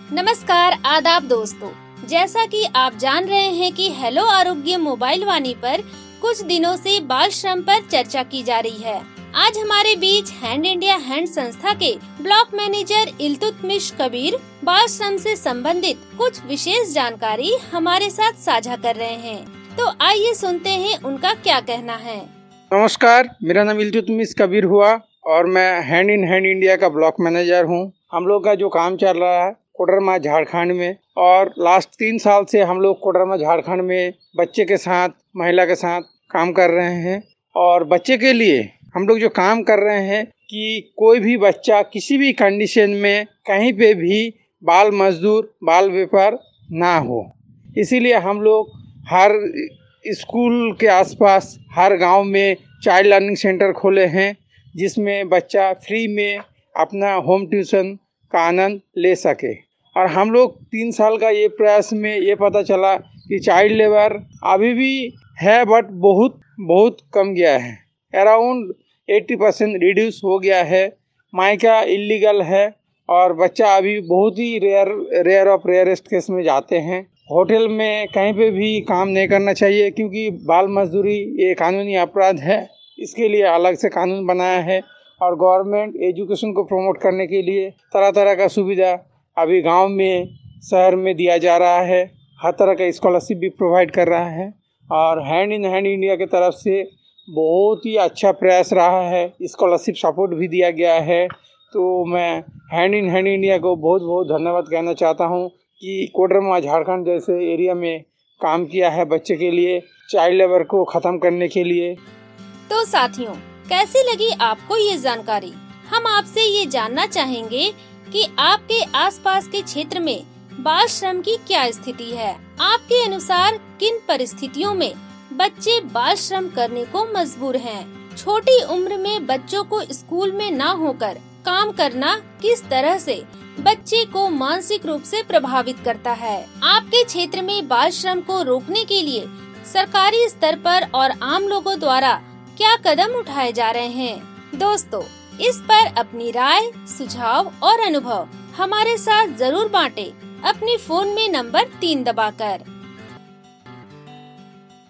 नमस्कार, आदाब दोस्तों। जैसा कि आप जान रहे हैं कि हेलो आरोग्य मोबाइल वाणी पर कुछ दिनों से बाल श्रम पर चर्चा की जा रही है। आज हमारे बीच हैंड इंडिया हैंड संस्था के ब्लॉक मैनेजर इल्तुतमिश कबीर बाल श्रम से संबंधित कुछ विशेष जानकारी हमारे साथ साझा कर रहे हैं। तो आइए सुनते हैं उनका क्या कहना है। नमस्कार, मेरा नाम इल्तुतमिश कबीर हुआ और मैं हैंड इन हैंड इंडिया का ब्लॉक मैनेजर हूँ। हम लोग का जो काम चल रहा है कोडरमा झारखंड में, और लास्ट 3 साल से हम लोग कोडरमा झारखंड में बच्चे के साथ, महिला के साथ काम कर रहे हैं। और बच्चे के लिए हम लोग जो काम कर रहे हैं कि कोई भी बच्चा किसी भी कंडीशन में कहीं पे भी बाल मजदूर, बाल व्यापार ना हो। इसीलिए हम लोग हर स्कूल के आसपास, हर गांव में चाइल्ड लर्निंग सेंटर खोले हैं, जिसमें बच्चा फ्री में अपना होम ट्यूशन का आनंद ले सके। और हम लोग 3 साल का ये प्रयास में ये पता चला कि चाइल्ड लेबर अभी भी है, बट बहुत कम गया है। अराउंड 80% रिड्यूस हो गया है। माइका इलीगल है और बच्चा अभी बहुत ही रेयर ऑफ रेयरेस्ट केस में जाते हैं। होटल में कहीं पे भी काम नहीं करना चाहिए, क्योंकि बाल मजदूरी ये कानूनी अपराध है। इसके लिए अलग से कानून बनाया है। और गवर्नमेंट एजुकेशन को प्रमोट करने के लिए तरह तरह का सुविधा अभी गांव में, शहर में दिया जा रहा है। हर तरह का स्कॉलरशिप भी प्रोवाइड कर रहा है। और हैंड इन हैंड इंडिया की तरफ से बहुत ही अच्छा प्रयास रहा है। स्कॉलरशिप सपोर्ट भी दिया गया है। तो मैं हैंड इन हैंड इंडिया को बहुत बहुत धन्यवाद कहना चाहता हूँ कि कोडरमा झारखंड जैसे एरिया में काम किया है बच्चे के लिए, चाइल्ड लेबर को ख़त्म करने के लिए। तो साथियों, कैसी लगी आपको ये जानकारी? हम आपसे ये जानना चाहेंगे कि आपके आसपास के क्षेत्र में बाल श्रम की क्या स्थिति है। आपके अनुसार किन परिस्थितियों में बच्चे बाल श्रम करने को मजबूर हैं? छोटी उम्र में बच्चों को स्कूल में ना होकर काम करना किस तरह से बच्चे को मानसिक रूप से प्रभावित करता है? आपके क्षेत्र में बाल श्रम को रोकने के लिए सरकारी स्तर पर और आम लोगों द्वारा क्या कदम उठाए जा रहे हैं? दोस्तों, इस पर अपनी राय, सुझाव और अनुभव हमारे साथ जरूर बांटें अपने फोन में नंबर 3 दबाकर।